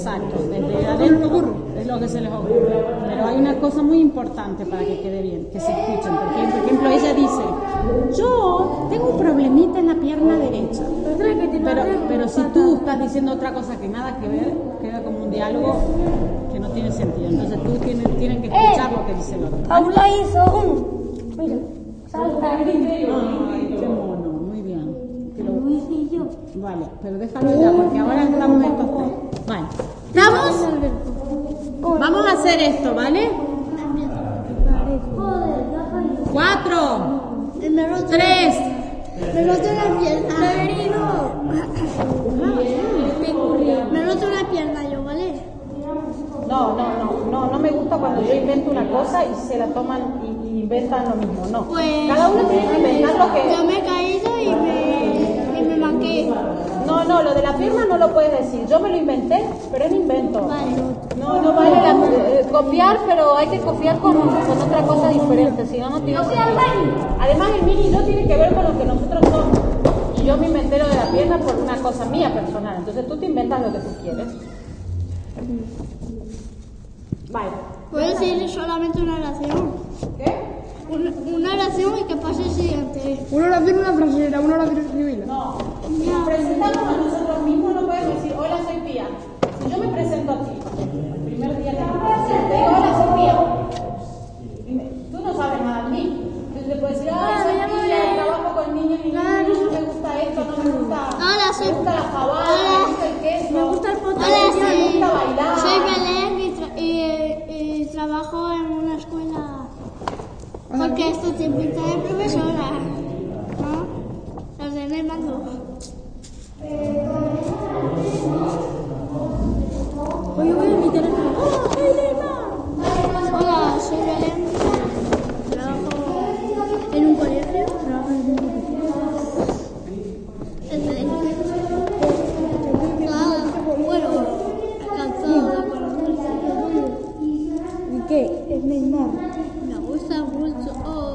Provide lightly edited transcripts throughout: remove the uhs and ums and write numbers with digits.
Exacto, desde adentro es lo que se les ocurre. Pero hay una cosa muy importante para que quede bien, que se escuchen. Porque, por ejemplo, ella dice, yo tengo un problemita en la pierna derecha. Pero si tú estás diciendo otra cosa que nada que ver, queda como un diálogo que no tiene sentido. Entonces tú tienen que escuchar lo que dice el otro. Paula hizo uno. Mira, salta. Ay, qué mono, muy bien. Lo hice yo. Vale, pero déjalo ya, porque ahora estamos en estos tres. Vale. ¿Estamos? Vamos a hacer esto, ¿vale? 4, 3. Me roto la pierna. Me roto la pierna yo, ¿vale? No me gusta cuando yo invento una cosa y se la toman y inventan lo mismo, no. Pues, cada uno tiene que inventar lo que... Yo me he caído y me manqué. No, lo de la pierna no lo puedes decir. Yo me lo inventé, pero es un invento. Vale. No vale copiar, pero hay que copiar con otra cosa diferente, si no, no tiene sentido. Además, el mini no tiene que ver con lo que nosotros somos. Y yo me inventé lo de la pierna por una cosa mía personal. Entonces tú te inventas lo que tú quieres. Vale. ¿Puedo decir solamente una oración? ¿Qué? Una oración y que pase el siguiente. Una oración, una frasera, una oración escribirla. No. Si nos presentamos a nosotros mismos, no puedes decir, hola, soy Pía. Si yo me presento a ti, el primer día que me presento, te digo, hola, soy Pía. Tú no sabes nada de mí. Entonces te puedes decir, soy Pía, trabajo con niños y niñas, no me gusta esto, no me gusta. Hola, soy... Me gusta la fabada, me gusta el queso. Me gusta el potasio. Me gusta bailar. Soy Belén y trabajo en una escuela. Porque esto te pinta de profesora, ¿no? Los de el mando. Oye, voy a invitar a... Hola, soy Belén. Trabajo en un colegio. Bueno, cansada con la música. ¿Y qué? Es Neymar. Me gusta mucho.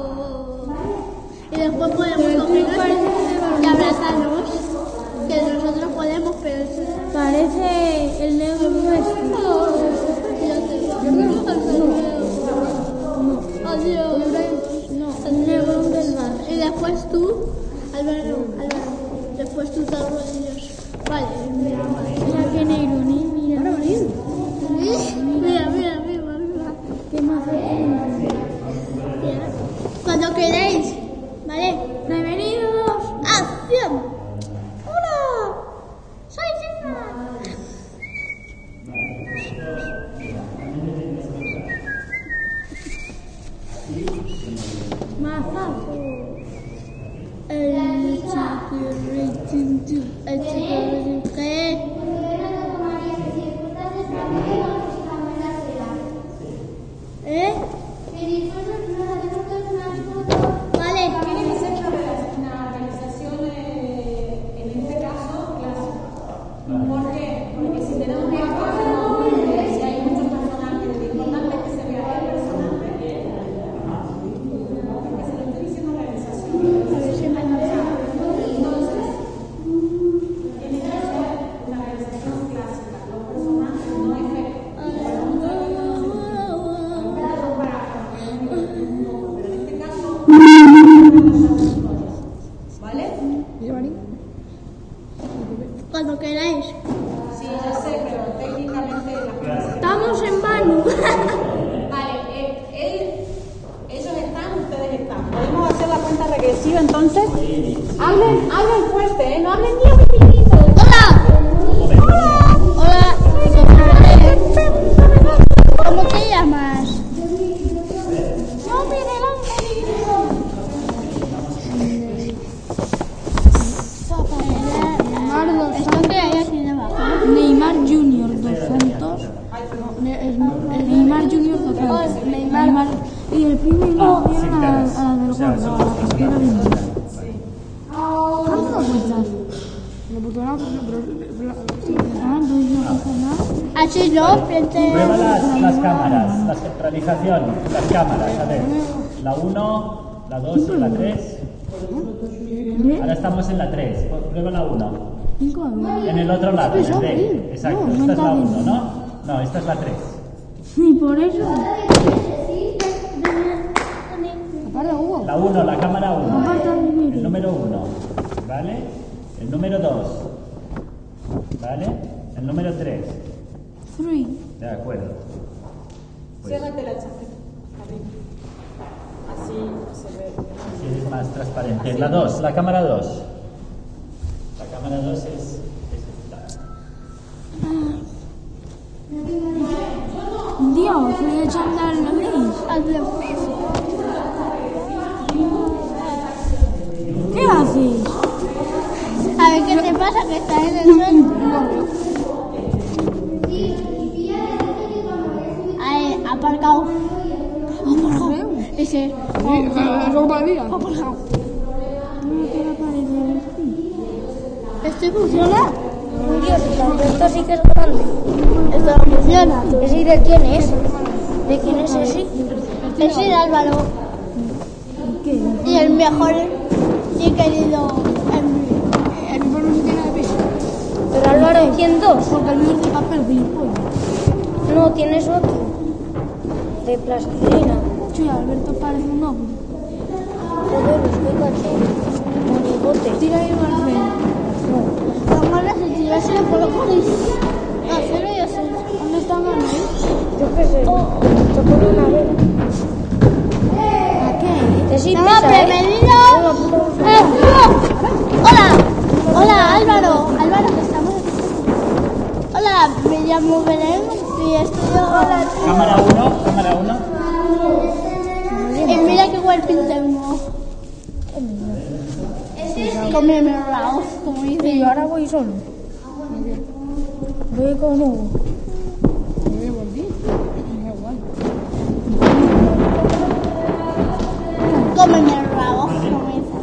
Y después podemos cogernos y abrazarnos. Que nosotros podemos, pero Parece el negro nuestro. Adiós. No, el negro del mar. Y después tú, Álvaro, después tú te arrodillas. Vale, Mira qué negro, ni mira. mira. ¿Qué más? Cuando queréis, ¿vale? Bienvenidos. ¡Acción! ¡Hola! ¡Soy Sigma! Mazazo. El chiquirritín, ¿qué? ¿Eh? Vale. Tiene que ser una organización, en este caso, clásica. ¿Por qué? Porque si tenemos que actuar, si hay muchos personajes, lo importante es que se vea el personaje. Porque se lo estoy diciendo organización. A ver si me Entonces, tiene que ser una organización clásica. Los personajes no efectos. Pero en este caso, ¿vale? Cuando queráis. Sí, ya sé, pero técnicamente las cosas... Estamos en Manu. Vale, ellos están, ustedes están. ¿Podemos hacer la cuenta regresiva entonces? Hablen fuerte, no hablen ni un poquitito. ¡Hola! Hola. ¿Cómo te llamas? No, mire, esto que hay aquí debajo. Neymar Junior 200. Neymar Junior 200. Neymar. Y el primo y luego vieron a la del gordo, a la casquera de ¿cuánto lo cuentas? Porque no, entonces no pasa nada. Así no, frente. Prueba las cámaras, la centralización, las cámaras, a ver. La 1, la 2 y la 3. Ahora estamos en la 3. Prueba la 1. 5 euros. En el otro lado, en el D. Exacto, No, esta es la no 1, ¿no? No, esta es la 3. Y por eso. Aparte, Hugo. La 1, la cámara 1. Aparte, El número 1, ¿vale? El número 2, ¿vale? El número 3, 3. de acuerdo. Pues, Ciérrate la chaqueta. Arriba. Así se ve. así es más transparente. La 2, la cámara 2. La cámara 2 es esta. Dios, voy a echarle al revés. ¿Qué haces? A ver qué te pasa, que estás en el suelo. Ahí, aparcado. Ese. Aparcado. ¿Esto funciona? Dios, esto sí que es grande. Esto no funciona. ¿Ese de quién es? ¿De quién es ese? Ese es Álvaro. Y el mejor y querido. El mejor no tiene de peso. Pero Álvaro, ¿quién dos? Porque el mío es de papel, gilipollas. No, tienes otro. De plastilina. Sí, Alberto parece un hombre. Joder, estoy caché. Monigote. Tira ahí al revés. Las malas se tirárselo por los polis. Hacerlo y hacerlo. ¿Dónde está Manuel? Yo qué sé. Se pone una vela. ¿A qué? Sí, No, pesa, bienvenido. Hola. Hola, Álvaro. Álvaro, que estamos aquí. Hola, me llamo Belén y estudio. Cámara 1, cámara 1. Y mira qué guapín tengo. Con mi merrao, como dice. Y yo ahora voy solo. Voy con Hugo. Come mi merrao, como dicen.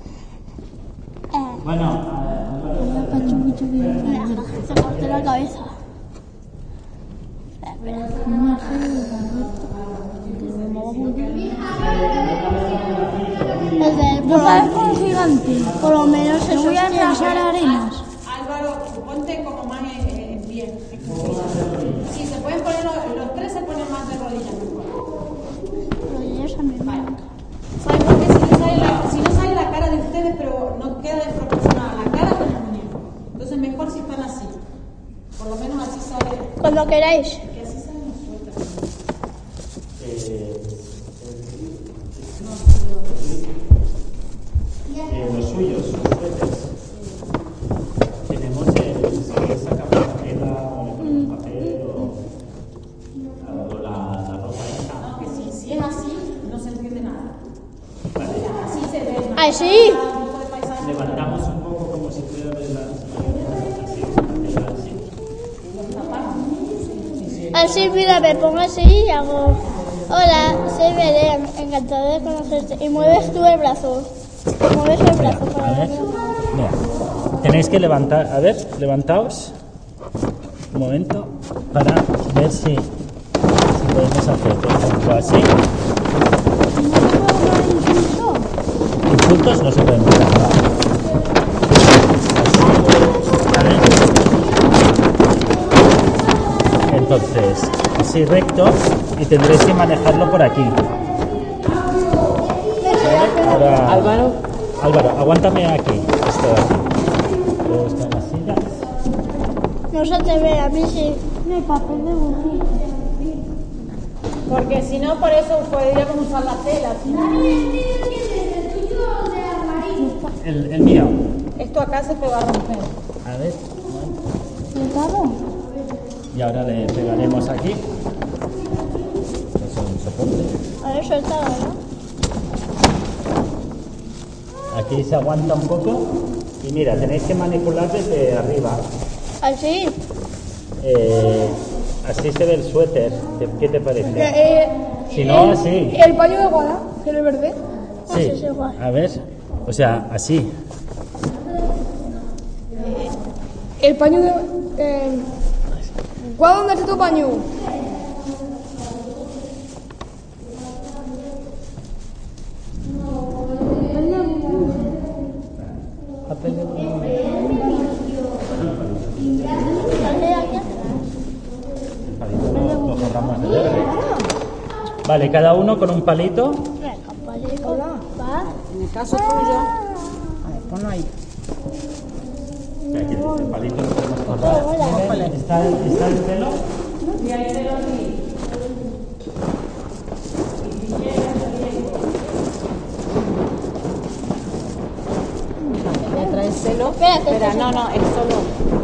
Bueno, Mira, se cortó la cabeza. Espera. Yo parezco un gigante. Por lo menos Te eso voy a arrasar arenas. Álvaro, ponte como más bien. Si se pueden poner los tres, se ponen más de rodillas mejor. rodillas a mi mano. ¿Sabes por qué? Si no sale la cara de ustedes, pero no queda desproporcionada la cara con el muñeco. Entonces mejor si están así. Por lo menos así sale. Cuando queráis. Que así salen los sueltas. Los suyos, sus suéteres. Tenemos si quieres sacar tela o le ponemos papel o la ropa esta. No, que si es así, no se entiende nada. Vale. Así se ve. ¿no? Así. Tipo de paisaje. Levantamos un poco como si fuera de la Así, mira, me pongo así y hago. Hola, soy Belén, encantada de conocerte. Y mueves tú el brazo. Mueves el brazo para A ver, la mira, tenéis que levantar, a ver, levantaos un momento para ver si podemos hacer, por ejemplo, así. Insultos no se pueden quitar, ¿no? Así, a ver. Entonces, así recto y tendréis que manejarlo por aquí. ¿Vale? Ahora, Álvaro, aguántame aquí. Esto de aquí. Luego está en la silla. No se te ve, a mí sí. No hay papel de burro. Porque si no, por eso podríamos usar la tela. El mío. Esto acá se te va a romper. A ver. ¿El carro? Y ahora le pegaremos aquí. Es un soporte. A ver, suéltalo, ¿no? Aquí se aguanta un poco. Y mira, tenéis que manipular desde arriba. Así. Así se ve el suéter. ¿Qué te parece? Si no, así. El paño de Guada, que es el verde. Sí. es igual. A ver. O sea, así. El paño de. Guada, ¿dónde está tu paño? Papel de burro. Vale, cada uno con un palito. En el caso tuyo, a ver, ponlo ahí. Aquí el palito lo podemos cortar. ¿Está el pelo? Y ahí te lo di. ¿Me traes celo? Espera, no, es solo.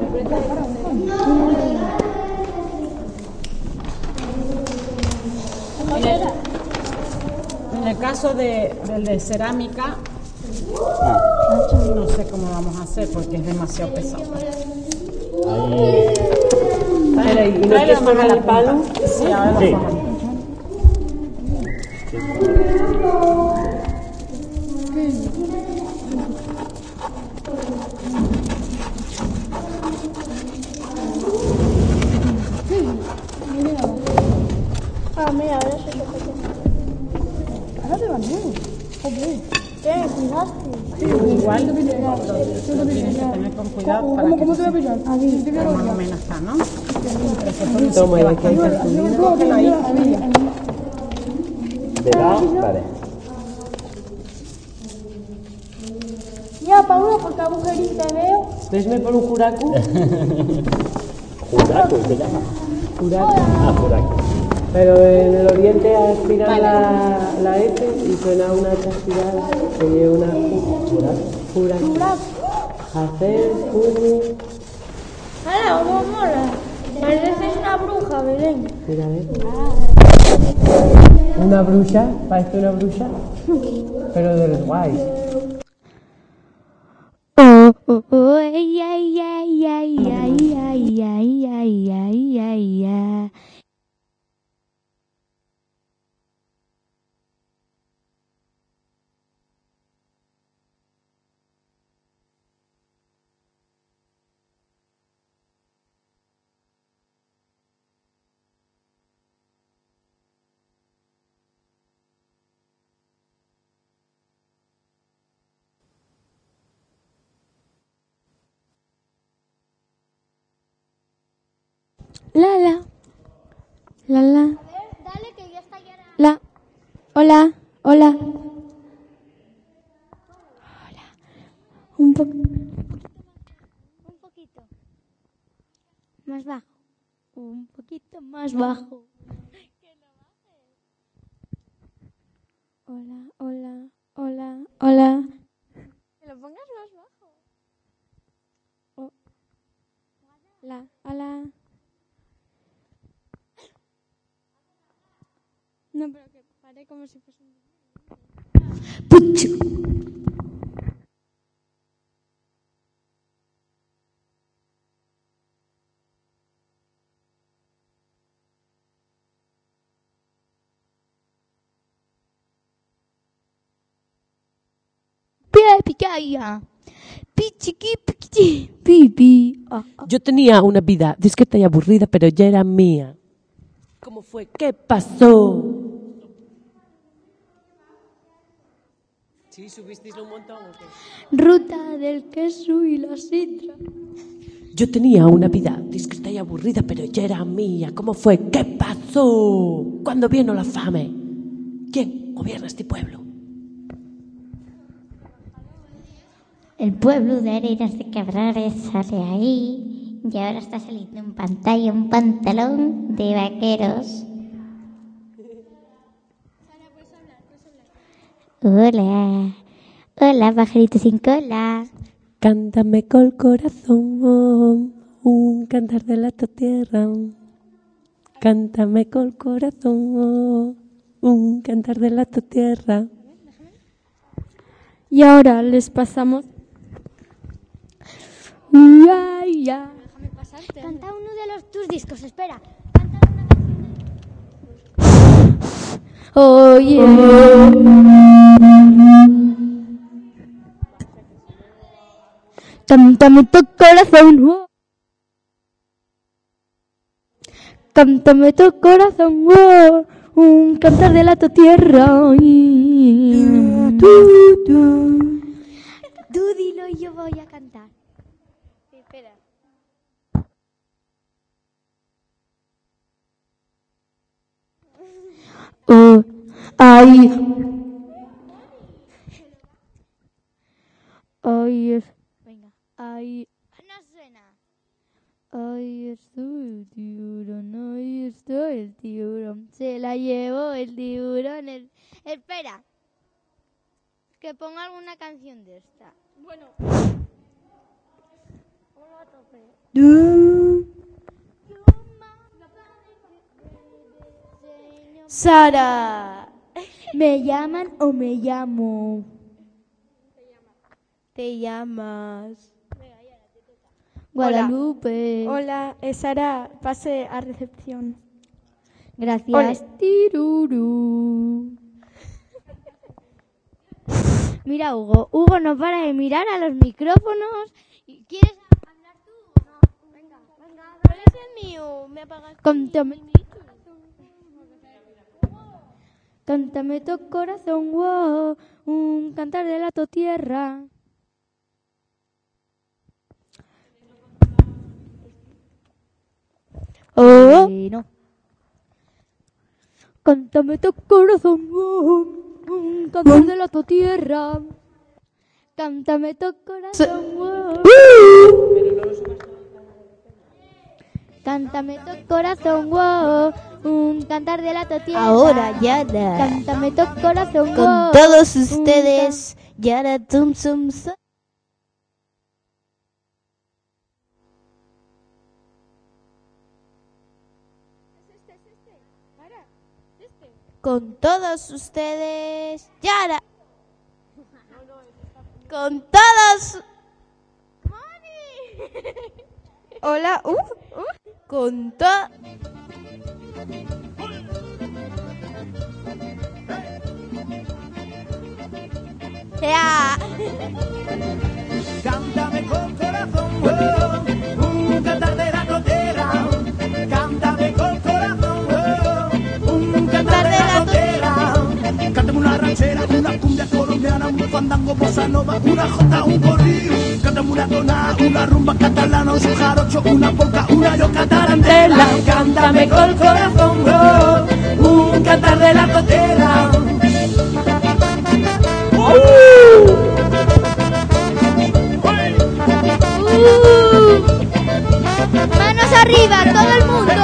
En el caso del de cerámica, no sé cómo vamos a hacer porque es demasiado pesado. Espera, ¿y no te forma el palo? Sí, ahora lo Sí. formamos. Ah, mira, ahora se toca. Ahora te va bien. Joder. ¿Qué? Cuidado. Igual lo tienes que tener con cuidado para que ¿Cómo te voy a pillar? Así, te voy a más o pillar. menos está, ¿no? Toma, y aquí hay cartulina. Cógelo ahí. ¿De lado? Vale. Ya, Paula, porque agujerito te veo. Vesme por un juracu. Juraco, ¿se llama? Juracu. Ah, juraco. Pero en el oriente aspiran la F y suena una transpirada. Se lleva una juracu. Hacer, jugo. ¡Hala, cómo mola! Pareces una bruja, Belén. Mira, a ver. Una bruja, parece una bruja. Pero de los guays. Ay, ay, ay, ay, ay, ay, ay, ay, ay, ay, ay. La, la. La, la. Dale, que ya está ya. La. Hola. Hola. Hola. Un poquito. Más bajo. Un poquito más bajo. Hola, hola, hola, hola. Que lo pongas más bajo. Hola, hola. No, pero que pare como si fuese un... ¡Puchu! Picaya. Pichiqui, pichiqui, pipi. Yo tenía una vida discreta y aburrida, pero ya era mía. ¿Cómo fue? ¿Qué pasó? ¿Sí? ¿Subisteis un montón o qué? Ruta del queso y la sidra. Yo tenía una vida discreta y aburrida, pero ya era mía. ¿Cómo fue? ¿Qué pasó? ¿Cuándo vino la fame? ¿Quién gobierna este pueblo? El pueblo de Arenas de Cabrales sale ahí y ahora está saliendo en pantalla un pantalón de vaqueros. Hola, hola pajarito sin cola. Cántame col corazón, un cantar de la tierra. Cántame col corazón, un cantar de la tierra. Y ahora les pasamos. Ay, ya. Canta uno de tus discos, espera. Oye. Cántame tu corazón. Cántame tu corazón. Un cantar de la tierra. Tú dilo y yo voy a cantar. Espera. Ahí no suena. Ahí está el tiburón, ahí está el tiburón. Se la llevó el tiburón. Espera. Que ponga alguna canción de esta. Bueno. Sara. ¿Me llaman o me llamo? Te llamas. Guadalupe. Hola, Sara, pase a recepción. Gracias. Tirurú. Mira, Hugo. Hugo no para de mirar a los micrófonos. ¿Quieres hablar tú o no? Venga. ¿Cuál es el mío? Me apagas. Cántame tu corazón, wow, un cantar de la tu tierra. No. Cántame tu corazón, wow, un cantar de la tu tierra. Cántame tu corazón, wow. Cántame tu corazón, wow, un cantar de la tu tierra. Ahora, Yara. Cántame tu corazón, wow. Con todos ustedes, Yara Tum Sum Sum. Con todos ustedes, Yara. Con todos. Hola, Con todos. Ya. Cántame con corazón, oh, un cantar de la totera. Cántame con corazón, oh, un cantar de la totera. Cántame una ranchera, una cumbia colombiana, un fandango, bossa nova, una jota, un corrido. Cántame una tonada, una rumba catalana, un jarocho, una polca, una yoca tarantela. Cántame con corazón, oh, un cantar de la totera. Manos arriba, todo el mundo.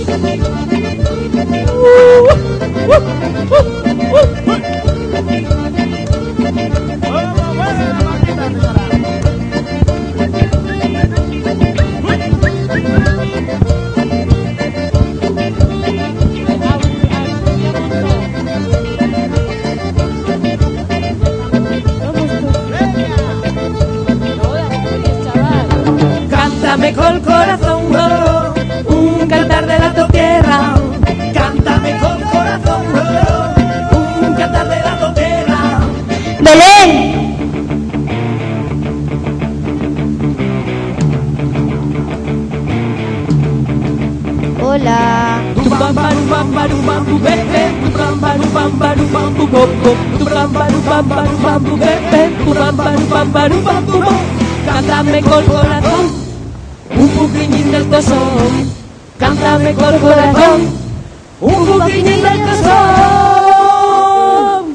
Cántame con corazón, oh, un cantar de la tu tierra. Cántame con corazón, oh, un cantar de la tu tierra. Belén. Hola. Cántame con corazón, un poquillín del tozón. Cántame con corazón, un poquillín del tozón.